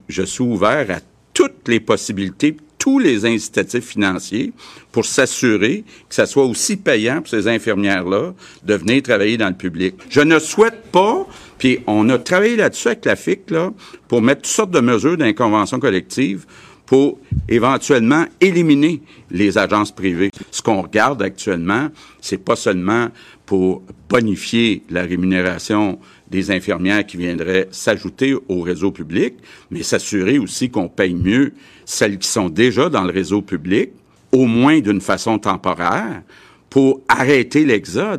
je suis ouvert à toutes les possibilités, tous les incitatifs financiers pour s'assurer que ça soit aussi payant pour ces infirmières-là de venir travailler dans le public. Je ne souhaite pas, puis on a travaillé là-dessus avec la FIC, là, pour mettre toutes sortes de mesures dans les conventions collectives pour éventuellement éliminer les agences privées. Ce qu'on regarde actuellement, c'est pas seulement pour bonifier la rémunération des infirmières qui viendraient s'ajouter au réseau public, mais s'assurer aussi qu'on paye mieux celles qui sont déjà dans le réseau public, au moins d'une façon temporaire, pour arrêter l'exode.